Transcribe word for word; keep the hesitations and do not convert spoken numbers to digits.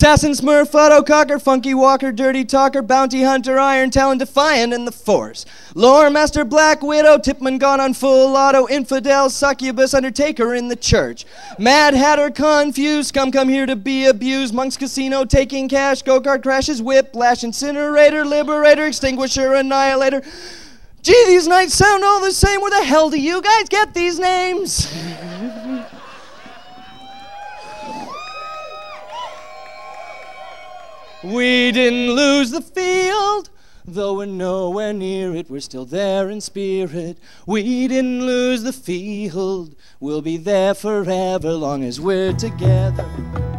Tassin, Smurf, Auto, Cocker, Funky Walker, Dirty Talker, Bounty Hunter, Iron Talon, Defiant, and the Force. Lore Master, Black Widow, Tipman gone on full auto, Infidel, Succubus, Undertaker in the church. Mad Hatter, Confused, Scum come here to be abused, Monk's Casino, Taking Cash, Go-Kart Crashes, Whiplash, Incinerator, Liberator, Extinguisher, Annihilator. Gee, these nights sound all the same. Where the hell do you guys get these names? We didn't lose the field, though we're nowhere near it. We're still there in spirit. We didn't lose the field. We'll be there forever, long as we're together.